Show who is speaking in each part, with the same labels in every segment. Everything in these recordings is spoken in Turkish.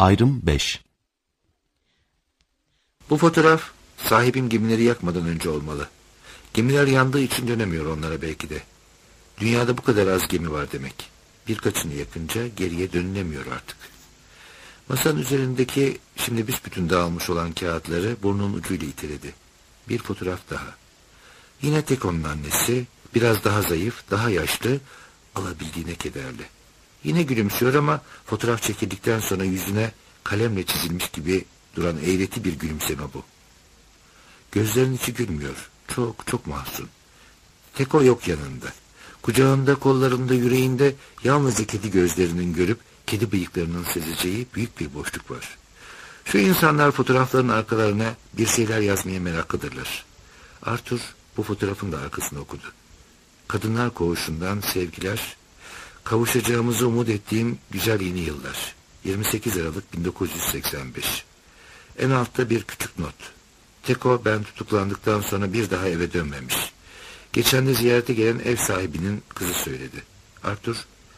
Speaker 1: Ayrım 5.
Speaker 2: Bu fotoğraf sahibim gemileri yakmadan önce olmalı. Gemiler yandığı için dönemiyor onlara belki de. Dünyada bu kadar az gemi var demek. Birkaçını yakınca geriye dönülemiyor artık. Masanın üzerindeki şimdi büsbütün dağılmış olan kağıtları burnunun ucuyla iteledi. Bir fotoğraf daha. Yine Teko'nun annesi, biraz daha zayıf, daha yaşlı, alabildiğine kederli. Yine gülümsüyor ama fotoğraf çekildikten sonra yüzüne kalemle çizilmiş gibi duran eğreti bir gülümseme bu. Gözlerinin içi gülmüyor. Çok çok mahzun. Teko yok yanında. Kucağında, kollarında, yüreğinde yalnızca kedi gözlerinin görüp kedi bıyıklarının sezeceği büyük bir boşluk var. Şu insanlar fotoğrafların arkalarına bir şeyler yazmaya meraklıdırlar. Arthur bu fotoğrafın da arkasını okudu. Kadınlar koğuşundan sevgiler, kavuşacağımızı umut ettiğim güzel yeni yıllar. 28 Aralık 1985. En altta bir küçük not. Teko ben tutuklandıktan sonra bir daha eve dönmemiş. Geçen de ziyarete gelen ev sahibinin kızı söyledi. Arthur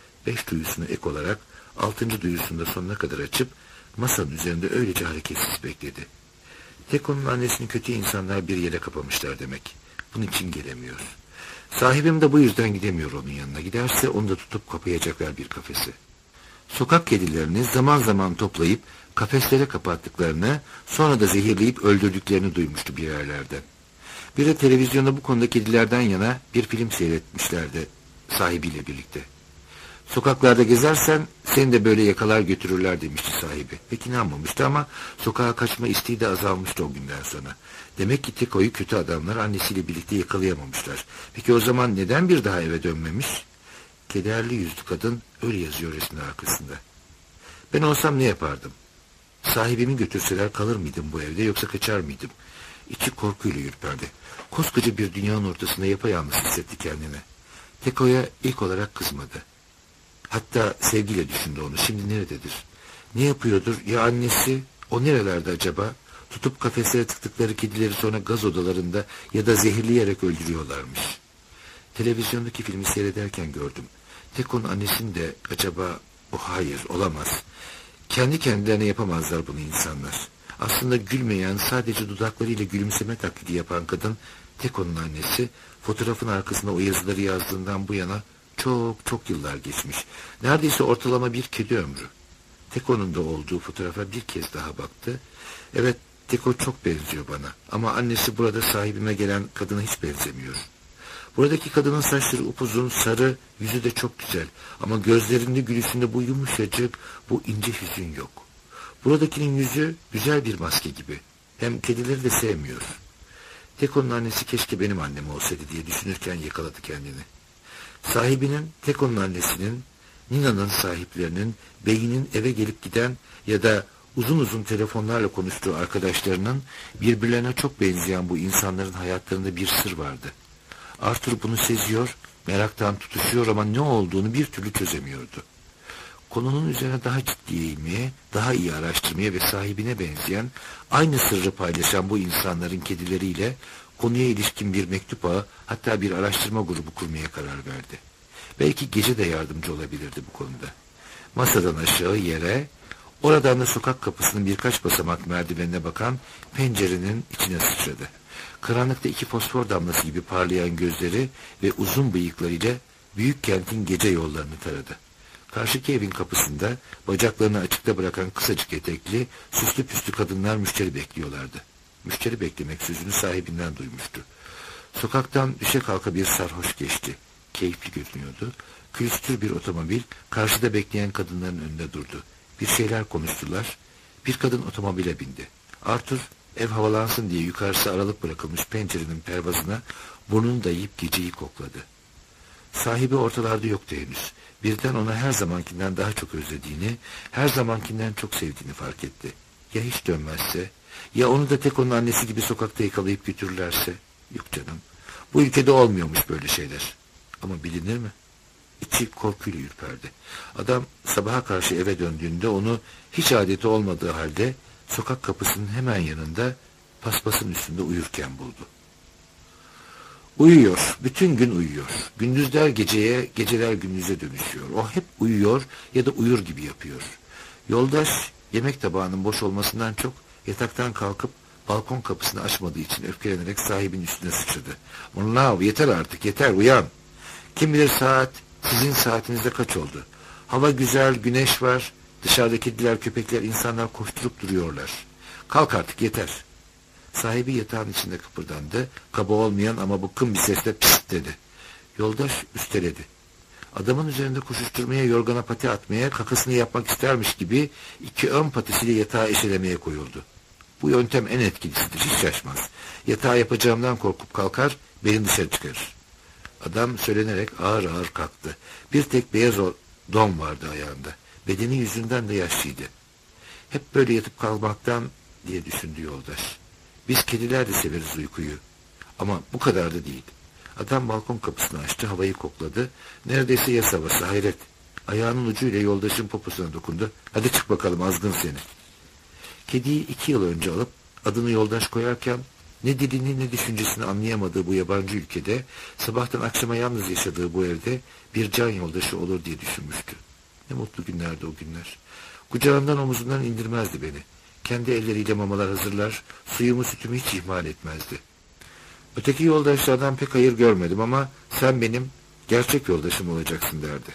Speaker 2: 5 duyusunu ek olarak 6. duyusunda sonuna kadar açıp masanın üzerinde öylece hareketsiz bekledi. Teko'nun annesini kötü insanlar bir yere kapamışlar demek. Bunun için gelemiyor. Sahibim de bu yüzden gidemiyor onun yanına. Giderse onu da tutup kapayacaklar bir kafese. Sokak kedilerini zaman zaman toplayıp kafeslere kapattıklarını, sonra da zehirleyip öldürdüklerini duymuştu bir yerlerden. Bir de televizyonda bu konuda kedilerden yana bir film seyretmişlerdi sahibiyle birlikte. Sokaklarda gezersen seni de böyle yakalar götürürler demişti sahibi. Pek inanmamıştı ama sokağa kaçma isteği de azalmıştı o günden sonra. Demek ki Teko'yu kötü adamlar annesiyle birlikte yakalayamamışlar. Peki o zaman neden bir daha eve dönmemiş? Kederli yüzlü kadın öyle yazıyor resmin arkasında. Ben olsam ne yapardım? Sahibimi götürseler kalır mıydım bu evde yoksa kaçar mıydım? İçi korkuyla ürperdi. Koskoca bir dünyanın ortasında yapayalnız hissetti kendini. Teko'ya ilk olarak kızmadı. Hatta sevgiyle düşündü onu. Şimdi nerededir? Ne yapıyordur? Ya annesi? O nerelerde acaba? Tutup kafeslere tıktıkları kedileri sonra gaz odalarında ya da zehirleyerek öldürüyorlarmış. Televizyondaki filmi seyrederken gördüm. Teko'nun annesini de acaba... hayır, olamaz. Kendi kendilerine yapamazlar bunu insanlar. Aslında gülmeyen, sadece dudaklarıyla gülümseme taklidi yapan kadın Teko'nun annesi. Fotoğrafın arkasında o yazıları yazdığından bu yana çok çok yıllar geçmiş. Neredeyse ortalama bir kedi ömrü. Teko'nun da olduğu fotoğrafa bir kez daha baktı. Evet, Teko çok benziyor bana. Ama annesi burada sahibime gelen kadına hiç benzemiyor. Buradaki kadının saçları upuzun, sarı, yüzü de çok güzel. Ama gözlerinde, gülüşünde bu yumuşacık, bu ince hüzün yok. Buradakinin yüzü güzel bir maske gibi. Hem kedileri de sevmiyor. Teko'nun annesi keşke benim annem olsaydı diye düşünürken yakaladı kendini. Sahibinin, Teko'nun annesinin, Nina'nın sahiplerinin, beyinin eve gelip giden ya da uzun uzun telefonlarla konuştuğu arkadaşlarının birbirlerine çok benzeyen bu insanların hayatlarında bir sır vardı. Arthur bunu seziyor, meraktan tutuşuyor ama ne olduğunu bir türlü çözemiyordu. Konunun üzerine daha ciddi eğilmeye, daha iyi araştırmaya ve sahibine benzeyen, aynı sırrı paylaşan bu insanların kedileriyle konuya ilişkin bir mektup ağı, hatta bir araştırma grubu kurmaya karar verdi. Belki gece de yardımcı olabilirdi bu konuda. Masadan aşağı yere, oradan da sokak kapısının birkaç basamak merdivenine bakan pencerenin içine sıçradı. Karanlıkta 2 fosfor damlası gibi parlayan gözleri ve uzun bıyıklarıyla büyük kentin gece yollarını taradı. Karşıki evin kapısında bacaklarını açıkta bırakan kısacık etekli, süslü püslü kadınlar müşteri bekliyorlardı. Müşteri beklemek sözünü sahibinden duymuştu. Sokaktan düşe kalka bir sarhoş geçti. Keyifli görünüyordu. Külüstür bir otomobil karşıda bekleyen kadınların önünde durdu. Bir şeyler konuştular. Bir kadın otomobile bindi. Arthur ev havalansın diye yukarısı aralık bırakılmış pencerenin pervazına burnunu dayayıp geceyi kokladı. Sahibi ortalarda yoktu henüz. Birden ona her zamankinden daha çok özlediğini, her zamankinden çok sevdiğini fark etti. Ya hiç dönmezse, ya onu da Teko'nun annesi gibi sokakta yakalayıp götürürlerse? Yok canım, bu ülkede olmuyormuş böyle şeyler. Ama bilinir mi? İçi korkuyla ürperdi. Adam sabaha karşı eve döndüğünde onu hiç adeti olmadığı halde sokak kapısının hemen yanında paspasın üstünde uyurken buldu. Uyuyor, bütün gün uyuyor. Gündüzler geceye, geceler gündüze dönüşüyor. O hep uyuyor ya da uyur gibi yapıyor. Yoldaş Yemek tabağının boş olmasından çok yataktan kalkıp balkon kapısını açmadığı için öfkelenerek sahibinin üstüne sıçradı. "Mırnav, yeter artık, yeter, uyan. Kim bilir sizin saatinizde kaç oldu? Hava güzel, güneş var. Dışarıda kediler, köpekler, insanlar koşturup duruyorlar. Kalk artık, yeter." Sahibi yatağın içinde kıpırdandı. Kaba olmayan ama bıkkın bir sesle "Pist" dedi. Yoldaş üsteledi. Adamın üzerinde koşuşturmaya, yorgana pati atmaya, kakasını yapmak istermiş gibi iki ön patisiyle yatağı eşelemeye koyuldu. Bu yöntem en etkilisidir, hiç şaşmaz. Yatağı yapacağımdan korkup kalkar, beni dışarı çıkarır. Adam söylenerek ağır ağır kalktı. Bir tek beyaz don vardı ayağında. Bedeni yüzünden de yaşlıydı. "Hep böyle yatıp kalmaktan," diye düşündü yoldaş. "Biz kediler de severiz uykuyu. Ama bu kadar da değil." Adam balkon kapısını açtı, havayı kokladı. Neredeyse yaz havası, hayret. Ayağının ucuyla yoldaşın poposuna dokundu. "Hadi çık bakalım, azgın seni." Kediyi 2 yıl önce alıp adını yoldaş koyarken ne dilini ne düşüncesini anlayamadığı bu yabancı ülkede, sabahtan akşama yalnız yaşadığı bu evde bir can yoldaşı olur diye düşünmüştü. Ne mutlu günlerdi o günler. Kucağından omuzundan indirmezdi beni. Kendi elleriyle mamalar hazırlar, suyumu sütümü hiç ihmal etmezdi. Öteki yoldaşlardan pek hayır görmedim ama "Sen benim gerçek yoldaşım olacaksın," derdi.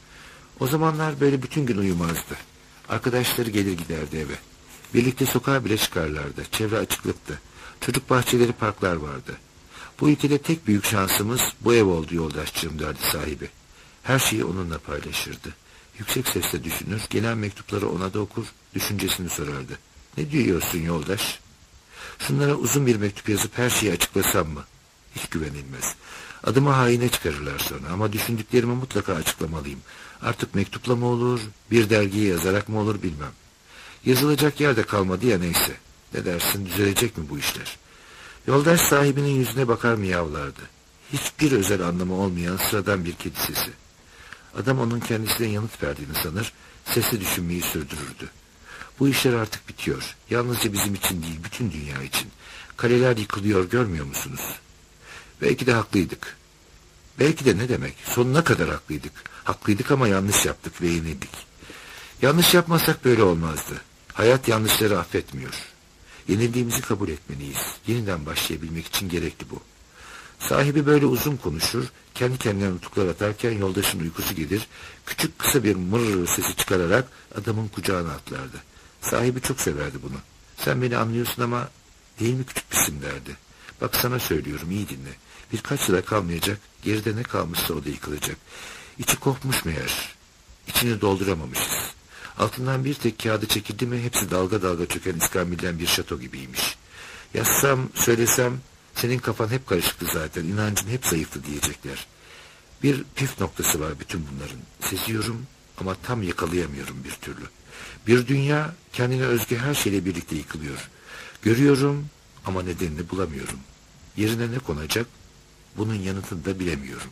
Speaker 2: O zamanlar böyle bütün gün uyumazdı. Arkadaşları gelir giderdi eve. Birlikte sokağa bile çıkarlardı. Çevre açıklıktı. Çocuk bahçeleri, parklar vardı. "Bu ülkede tek büyük şansımız bu ev oldu yoldaşçığım," derdi sahibi. Her şeyi onunla paylaşırdı. Yüksek sesle düşünür, gelen mektupları ona da okur, düşüncesini sorardı. "Ne diyorsun yoldaş? Şunlara uzun bir mektup yazıp her şeyi açıklasam mı?" Hiç güvenilmez. Adımı haine çıkarırlar sonra ama düşündüklerimi mutlaka açıklamalıyım. Artık mektupla mı olur, bir dergiye yazarak mı olur bilmem. Yazılacak yer de kalmadı ya, neyse. Ne dersin, düzelecek mi bu işler? Yoldaş sahibinin yüzüne bakar miyavlardı. Hiçbir özel anlamı olmayan sıradan bir kedi sesi. Adam onun kendisine yanıt verdiğini sanır, sesli düşünmeyi sürdürürdü. Bu işler artık bitiyor. Yalnızca bizim için değil, bütün dünya için. Kaleler yıkılıyor, görmüyor musunuz? Belki de haklıydık. Belki de ne demek? Sonuna kadar haklıydık. Haklıydık ama yanlış yaptık ve yenildik. Yanlış yapmasak böyle olmazdı. Hayat yanlışları affetmiyor. Yenildiğimizi kabul etmeliyiz. Yeniden başlayabilmek için gerekli bu. Sahibi böyle uzun konuşur, kendi kendine nutuklar atarken yoldaşın uykusu gelir, küçük kısa bir mırr sesi çıkararak adamın kucağına atlardı. Sahibi çok severdi bunu. "Sen beni anlıyorsun ama değil mi küçük pisim," derdi. "Bak sana söylüyorum, iyi dinle. Birkaç yıla kalmayacak, geride ne kalmışsa o da yıkılacak. İçi kopmuş meğer. İçini dolduramamışız. Altından bir tek kağıdı çekildi mi hepsi dalga dalga çöken iskambilden bir şato gibiymiş. Yazsam, söylesem, senin kafan hep karışıktı zaten, inancın hep zayıftı," diyecekler. Bir püf noktası var bütün bunların. Seziyorum ama tam yakalayamıyorum bir türlü. Bir dünya kendine özgü her şeyle birlikte yıkılıyor. Görüyorum ama nedenini bulamıyorum. Yerine ne konacak? Bunun yanıtını da bilemiyorum.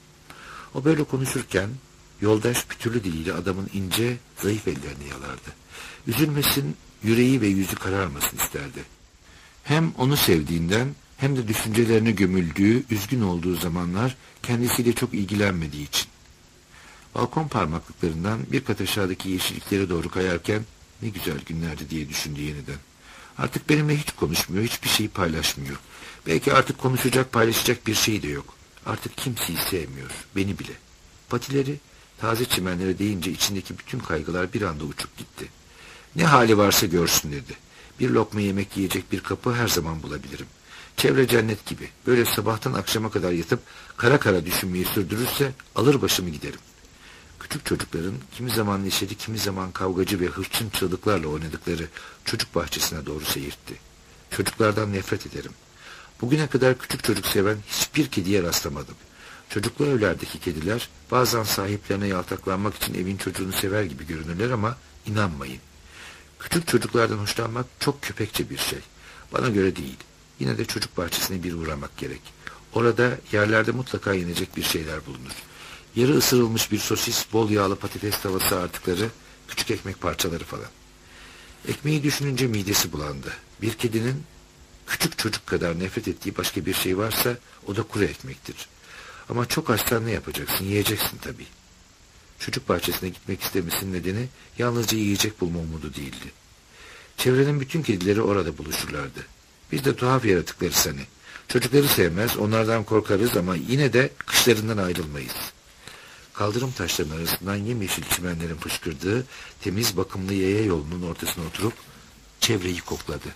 Speaker 2: O böyle konuşurken yoldaş pütürlü diliyle adamın ince, zayıf ellerini yalardı. Üzülmesin, yüreği ve yüzü kararmasın isterdi. Hem onu sevdiğinden hem de düşüncelerine gömüldüğü, üzgün olduğu zamanlar kendisiyle çok ilgilenmediği için. Balkon parmaklıklarından bir kat aşağıdaki yeşilliklere doğru kayarken ne güzel günlerdi diye düşündü yeniden. Artık benimle hiç konuşmuyor, hiçbir şeyi paylaşmıyor. Belki artık konuşacak, paylaşacak bir şey de yok. Artık kimseyi sevmiyor, beni bile. Patileri taze çimenlere değince içindeki bütün kaygılar bir anda uçup gitti. Ne hali varsa görsün dedi. Bir lokma yemek yiyecek bir kapı her zaman bulabilirim. Çevre cennet gibi. Böyle sabahtan akşama kadar yatıp kara kara düşünmeyi sürdürürse alır başımı giderim. Küçük çocukların kimi zaman neşeli, kimi zaman kavgacı ve hırçın çığlıklarla oynadıkları çocuk bahçesine doğru seyirtti. Çocuklardan nefret ederim. Bugüne kadar küçük çocuk seven hiçbir kediye rastlamadım. Çocuklu evlerdeki kediler bazen sahiplerine yaltaklanmak için evin çocuğunu sever gibi görünürler ama inanmayın. Küçük çocuklardan hoşlanmak çok köpekçe bir şey. Bana göre değil. Yine de çocuk bahçesine bir uğramak gerek. Orada yerlerde mutlaka yenecek bir şeyler bulunur. Yarı ısırılmış bir sosis, bol yağlı patates tavası artıkları, küçük ekmek parçaları falan. Ekmeği düşününce midesi bulandı. Bir kedinin küçük çocuk kadar nefret ettiği başka bir şey varsa o da kuru ekmektir. Ama çok açsan ne yapacaksın? Yiyeceksin tabii. Çocuk bahçesine gitmek istemesinin nedeni yalnızca yiyecek bulma umudu değildi. Çevrenin bütün kedileri orada buluşurlardı. Biz de tuhaf yaratıklarız hani. Çocukları sevmez, onlardan korkarız ama yine de kışlarından ayrılmayız. Kaldırım taşlarının arasından yemyeşil çimenlerin fışkırdığı temiz bakımlı yaya yolunun ortasına oturup çevreyi kokladı.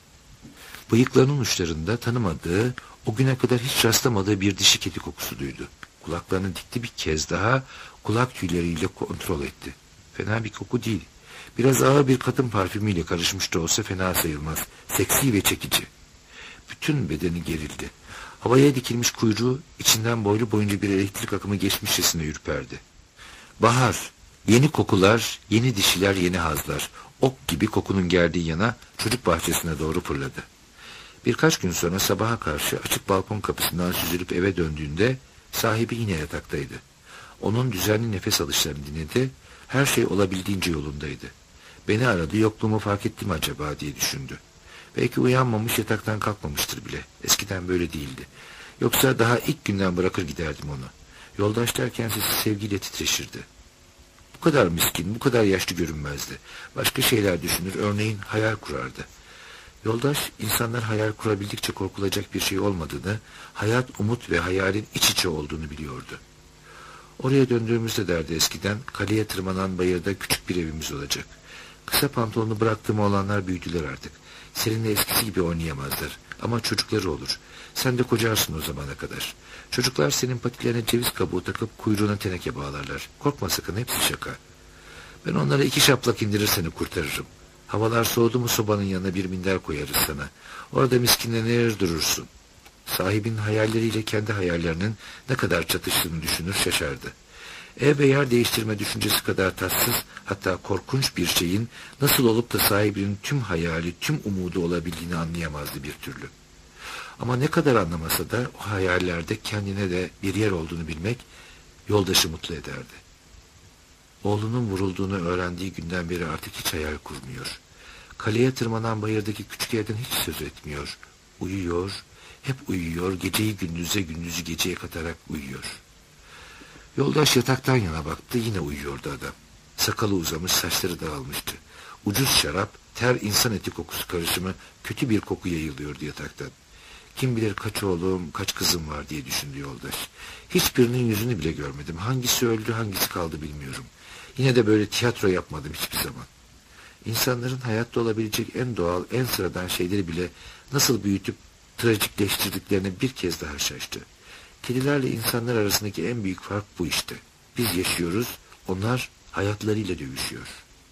Speaker 2: Bıyıklarının uçlarında tanımadığı, o güne kadar hiç rastlamadığı bir dişi kedi kokusu duydu. Kulaklarını dikti, bir kez daha kulak tüyleriyle kontrol etti. Fena bir koku değil. Biraz ağır bir kadın parfümüyle karışmış da olsa fena sayılmaz. Seksi ve çekici. Bütün bedeni gerildi. Havaya dikilmiş kuyruğu içinden boylu boyunca bir elektrik akımı geçmişçesine ürperdi. Bahar, yeni kokular, yeni dişiler, yeni hazlar. Ok gibi kokunun geldiği yana çocuk bahçesine doğru fırladı. Birkaç gün sonra sabaha karşı açık balkon kapısından süzülüp eve döndüğünde sahibi yine yataktaydı. Onun düzenli nefes alışlarını dinledi, her şey olabildiğince yolundaydı. Beni aradı, yokluğumu fark etti mi acaba diye düşündü. Belki uyanmamış, yataktan kalkmamıştır bile. Eskiden böyle değildi. Yoksa daha ilk günden bırakır giderdim onu. Yoldaş derken sesi sevgiyle titreşirdi. Bu kadar miskin, bu kadar yaşlı görünmezdi. Başka şeyler düşünür, örneğin hayal kurardı. Yoldaş, insanlar hayal kurabildikçe korkulacak bir şey olmadığını, hayat, umut ve hayalin iç içe olduğunu biliyordu. Oraya döndüğümüzde derdi eskiden, kaleye tırmanan bayırda küçük bir evimiz olacak. Kısa pantolonu bıraktığım oğlanlar büyüdüler artık. Seninle eskisi gibi oynayamazlar. Ama çocukları olur. Sen de kocarsın o zamana kadar. Çocuklar senin patilerine ceviz kabuğu takıp kuyruğuna teneke bağlarlar. Korkma sakın, hepsi şaka. Ben onlara 2 şaplak indirir seni kurtarırım. Havalar soğudu mu sobanın yanına bir minder koyarız sana. Orada miskinlenir durursun. Sahibin hayalleriyle kendi hayallerinin ne kadar çatıştığını düşünür, şaşardı. Ev ve yer değiştirme düşüncesi kadar tatsız, hatta korkunç bir şeyin nasıl olup da sahibinin tüm hayali, tüm umudu olabildiğini anlayamazdı bir türlü. Ama ne kadar anlamasa da o hayallerde kendine de bir yer olduğunu bilmek yoldaşı mutlu ederdi. Oğlunun vurulduğunu öğrendiği günden beri artık hiç hayal kurmuyor. Kaleye tırmanan bayırdaki küçük evden hiç söz etmiyor. Uyuyor, hep uyuyor, geceyi gündüze, gündüzü geceye katarak uyuyor. Yoldaş yataktan yana baktı, yine uyuyordu adam. Sakalı uzamış, saçları dağılmıştı. Ucuz şarap, ter, insan eti kokusu karışımı kötü bir koku yayılıyordu yataktan. Kim bilir kaç oğlum, kaç kızım var diye düşündü yoldaş. Hiçbirinin yüzünü bile görmedim. Hangisi öldü, hangisi kaldı bilmiyorum. Yine de böyle tiyatro yapmadım hiçbir zaman. İnsanların hayatta olabilecek en doğal, en sıradan şeyleri bile nasıl büyütüp trajikleştirdiklerine bir kez daha şaştı. Kedilerle insanlar arasındaki en büyük fark bu işte. Biz yaşıyoruz, onlar hayatlarıyla dövüşüyor.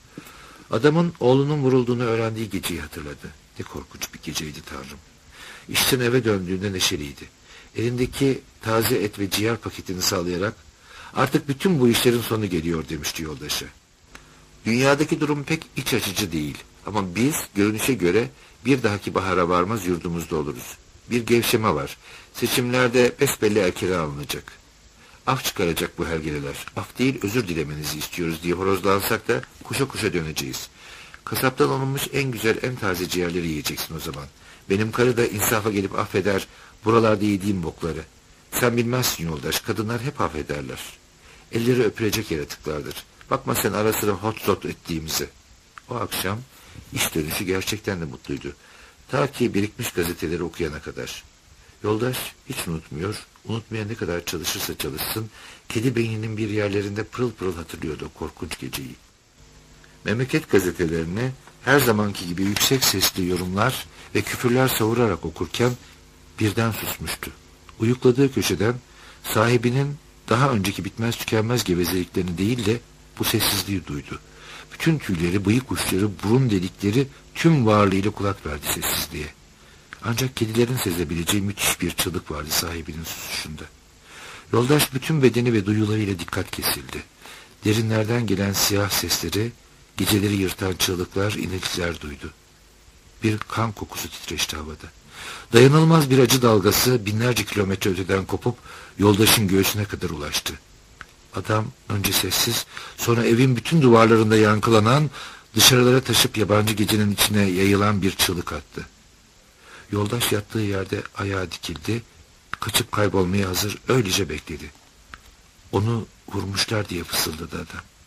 Speaker 2: Adamın oğlunun vurulduğunu öğrendiği geceyi hatırladı. Ne korkunç bir geceydi Tanrım. İşten eve döndüğünde neşeliydi. Elindeki taze et ve ciğer paketini sallayarak "Artık bütün bu işlerin sonu geliyor" demişti yoldaşı. Dünyadaki durum pek iç açıcı değil. Ama biz görünüşe göre bir dahaki bahara varmaz yurdumuzda oluruz. Bir gevşeme var. Seçimlerde besbelli erkene alınacak. Af çıkaracak bu hergeleler. Af değil, özür dilemenizi istiyoruz diye horozlansak da koşa koşa döneceğiz. Kasaptan alınmış en güzel, en taze ciğerleri yiyeceksin o zaman. Benim karı da insafa gelip affeder buralarda yediğim bokları. Sen bilmezsin yoldaş, kadınlar hep affederler. Elleri öpülecek yaratıklardır. Bakma sen ara sıra hot shot ettiğimizi. O akşam iş dönüşü gerçekten de mutluydu. Ta ki birikmiş gazeteleri okuyana kadar. Yoldaş hiç unutmuyor, unutmaya ne kadar çalışırsa çalışsın, kedi beyninin bir yerlerinde pırıl pırıl hatırlıyordu o korkunç geceyi. Memleket gazetelerini her zamanki gibi yüksek sesli yorumlar ve küfürler savurarak okurken birden susmuştu. Uyukladığı köşeden sahibinin daha önceki bitmez tükenmez gevezeliklerini değil de bu sessizliği duydu. Bütün tüyleri, bıyık uçları, burun delikleri tüm varlığıyla kulak verdi sessizliğe. Ancak kedilerin sezebileceği müthiş bir çığlık vardı sahibinin susuşunda. Yoldaş bütün bedeni ve duyularıyla dikkat kesildi. Derinlerden gelen siyah sesleri, geceleri yırtan çığlıklar, iniltiler duydu. Bir kan kokusu titreşti havada. Dayanılmaz bir acı dalgası binlerce kilometre öteden kopup yoldaşın göğsüne kadar ulaştı. Adam önce sessiz, sonra evin bütün duvarlarında yankılanan, dışarılara taşıp yabancı gecenin içine yayılan bir çığlık attı. Yoldaş yattığı yerde ayağa dikildi, kaçıp kaybolmaya hazır, öylece bekledi. Onu vurmuşlar diye fısıldadı adam.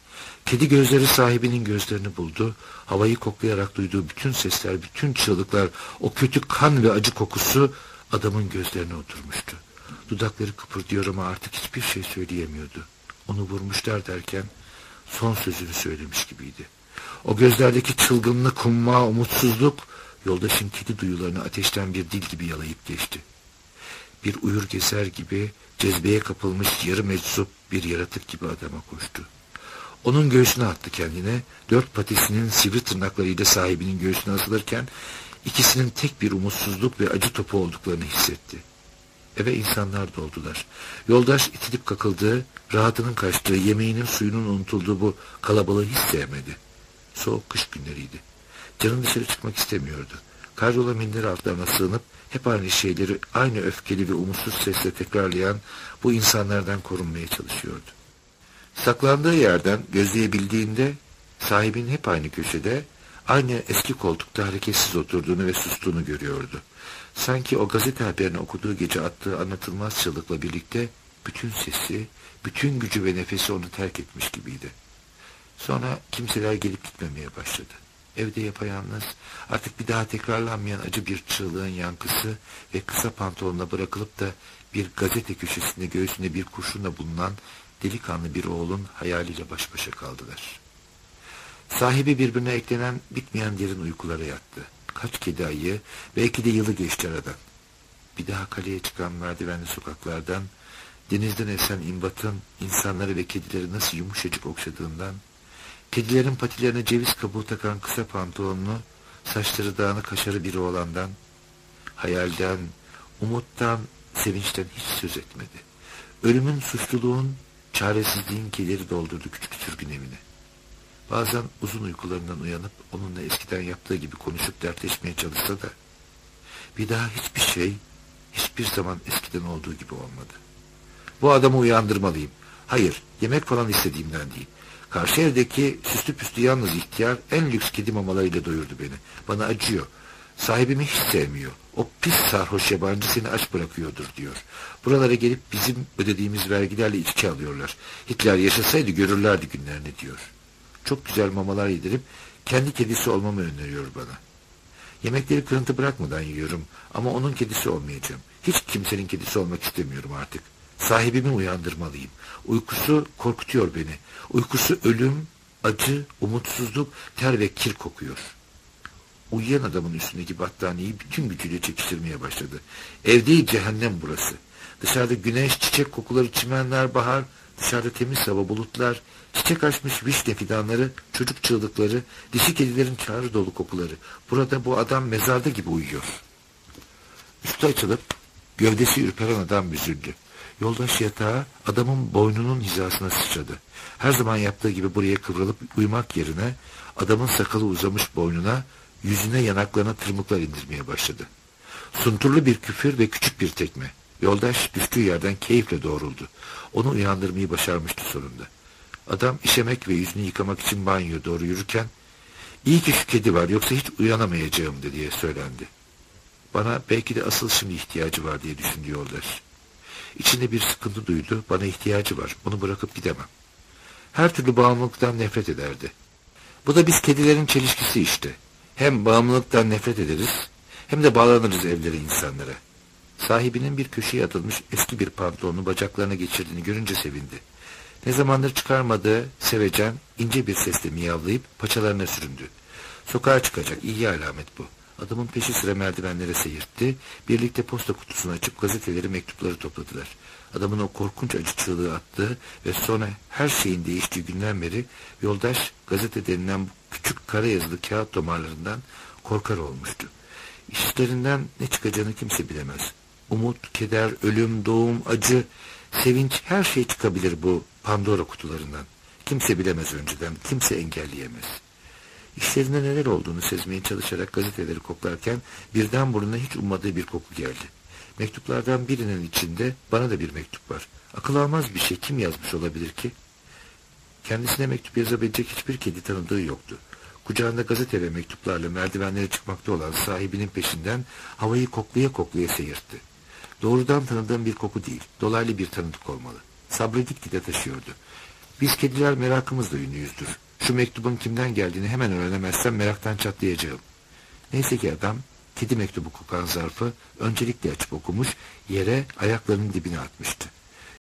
Speaker 2: Kedi gözleri sahibinin gözlerini buldu. Havayı koklayarak duyduğu bütün sesler, bütün çığlıklar, o kötü kan ve acı kokusu adamın gözlerine oturmuştu. Dudakları kıpırdıyor ama artık hiçbir şey söyleyemiyordu. Onu vurmuşlar derken son sözünü söylemiş gibiydi. O gözlerdeki çılgınlık, humma, umutsuzluk yoldaşın kedi duyularını ateşten bir dil gibi yalayıp geçti. Bir uyur gezer gibi cezbeye kapılmış yarı meczup bir yaratık gibi adama koştu. Onun göğsüne attı kendine, dört patisinin sivri tırnaklarıyla sahibinin göğsüne asılırken ikisinin tek bir umutsuzluk ve acı topu olduklarını hissetti. Eve insanlar doldular. Yoldaş itilip kakıldığı, rahatının kaçtığı, yemeğinin suyunun unutulduğu bu kalabalığı hiç sevmedi. Soğuk kış günleriydi. Canın dışarı çıkmak istemiyordu. Karyola minder altlarına sığınıp hep aynı şeyleri aynı öfkeli ve umutsuz sesle tekrarlayan bu insanlardan korunmaya çalışıyordu. Saklandığı yerden gözleyebildiğinde sahibinin hep aynı köşede, aynı eski koltukta hareketsiz oturduğunu ve sustuğunu görüyordu. Sanki o gazete haberini okuduğu gece attığı anlatılmaz çığlıkla birlikte bütün sesi, bütün gücü ve nefesi onu terk etmiş gibiydi. Sonra kimseler gelip gitmemeye başladı. Evde yapayalnız, artık bir daha tekrarlanmayan acı bir çığlığın yankısı ve kısa pantolonla bırakılıp da bir gazete köşesinde göğsünde bir kurşunla bulunan delikanlı bir oğlun hayaliyle baş başa kaldılar. Sahibi birbirine eklenen bitmeyen derin uykulara yattı. Kaç kedi ayı, belki de yılı geçti aradan. Bir daha kaleye çıkan merdivenli sokaklardan, denizden esen imbatın insanları ve kedileri nasıl yumuşacık okşadığından, kedilerin patilerine ceviz kabuğu takan kısa pantolonlu, saçları dağınık kaşarı bir oğlandan, hayalden, umuttan, sevinçten hiç söz etmedi. Ölümün, suçluluğun, çaresizliğin kederi doldurdu küçük sürgün evini. Bazen uzun uykularından uyanıp onunla eskiden yaptığı gibi konuşup dertleşmeye çalışsa da bir daha hiçbir şey hiçbir zaman eskiden olduğu gibi olmadı. Bu adamı uyandırmalıyım. Hayır, yemek falan istediğimden değil. Karşı evdeki süslü püslü yalnız ihtiyar en lüks kedi mamalarıyla doyurdu beni. Bana acıyor. Sahibimi hiç sevmiyor. O pis sarhoş yabancı seni aç bırakıyordur diyor. Buralara gelip bizim ödediğimiz vergilerle içki alıyorlar. Hitler yaşasaydı görürlerdi günlerini diyor. Çok güzel mamalar yedirip kendi kedisi olmamı öneriyor bana. Yemekleri kırıntı bırakmadan yiyorum ama onun kedisi olmayacağım. Hiç kimsenin kedisi olmak istemiyorum artık. Sahibimi uyandırmalıyım. Uykusu korkutuyor beni. Uykusu ölüm, acı, umutsuzluk, ter ve kir kokuyor. Uyuyan adamın üstündeki battaniyeyi bütün gücüyle çekiştirmeye başladı. Ev değil cehennem burası. Dışarıda güneş, çiçek kokuları, çimenler, bahar, dışarıda temiz hava, bulutlar, çiçek açmış vişne fidanları, çocuk çığlıkları, dişi kedilerin çağrı dolu kokuları. Burada bu adam mezarda gibi uyuyor. Üstü açılıp gövdesi ürperen adam büzüldü. Yoldaş yatağa adamın boynunun hizasına sıçradı. Her zaman yaptığı gibi buraya kıvrılıp uyumak yerine adamın sakalı uzamış boynuna, yüzüne, yanaklarına tırmıklar indirmeye başladı. Sunturlu bir küfür ve küçük bir tekme. Yoldaş düştüğü yerden keyifle doğruldu. Onu uyandırmayı başarmıştı sonunda. Adam işemek ve yüzünü yıkamak için banyoya doğru yürürken "İyi ki şu kedi var, yoksa hiç uyanamayacağım" diye söylendi. Bana belki de asıl şimdi ihtiyacı var diye düşündü yoldaş. İçinde bir sıkıntı duydu. Bana ihtiyacı var. Onu bırakıp gidemem. Her türlü bağımlılıktan nefret ederdi. Bu da biz kedilerin çelişkisi işte. Hem bağımlılıktan nefret ederiz, hem de bağlanırız evlere, insanlara. Sahibinin bir köşeye atılmış eski bir pantolonu bacaklarına geçirdiğini görünce sevindi. Ne zamandır çıkarmadığı sevecen, ince bir sesle miyavlayıp paçalarına süründü. Sokağa çıkacak, iyi alamet bu. Adamın peşi sıra merdivenlere seyirtti. Birlikte posta kutusunu açıp gazeteleri, mektupları topladılar. Adamın o korkunç acı çığlığı attığı ve sonra her şeyin değiştiği günden beri yoldaş gazete denilen bu küçük kara yazılı kağıt tomarlarından korkar olmuştu. İşlerinden ne çıkacağını kimse bilemez. Umut, keder, ölüm, doğum, acı, sevinç, her şey çıkabilir bu Pandora kutularından. Kimse bilemez önceden, kimse engelleyemez. İşlerinde neler olduğunu sezmeye çalışarak gazeteleri koklarken birden burnuna hiç ummadığı bir koku geldi. Mektuplardan birinin içinde bana da bir mektup var. Akıl almaz bir şey, kim yazmış olabilir ki? Kendisine mektup yazabilecek hiçbir kedi tanıdığı yoktu. Kucağında gazete ve mektuplarla merdivenlere çıkmakta olan sahibinin peşinden havayı koklaya koklaya seyirtti. Doğrudan tanıdığım bir koku değil, dolaylı bir tanıdık olmalı. Sabredip gide taşıyordu. Biz kediler merakımızla ünlüyüzdür. Şu mektubun kimden geldiğini hemen öğrenemezsem meraktan çatlayacağım. Neyse ki adam kedi mektubu kokan zarfı öncelikle açıp okumuş, yere ayaklarının dibine atmıştı.